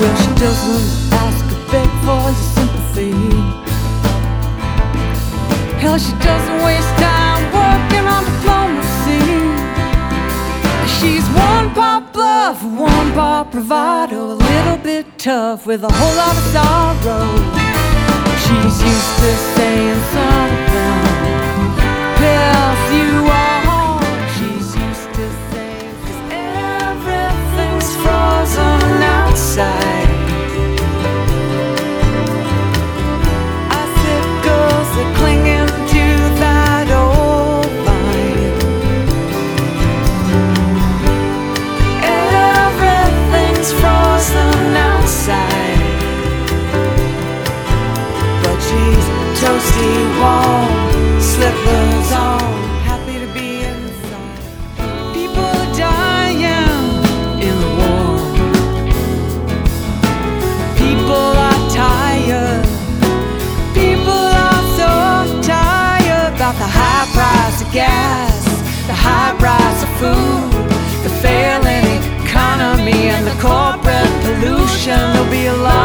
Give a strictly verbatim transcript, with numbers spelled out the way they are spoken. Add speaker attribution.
Speaker 1: Well, she doesn't ask or beg for your sympathy. Hell, she doesn't waste time working on diplomacy. She's one part bluff, one part bravado, a little bit tough with a whole lot of sorrow. She's used to saying something else you are. She's used to saying, 'cause everything's frozen outside. Icicles are clinging to that old vine. Everything's frozen outside, but she's toasty warm, slippers on, happy to be inside. People are dying in the war. People are tired. People are so tired about the high price of gas, the high price of food, the failing economy, and the corporate pollution. There'll be a lot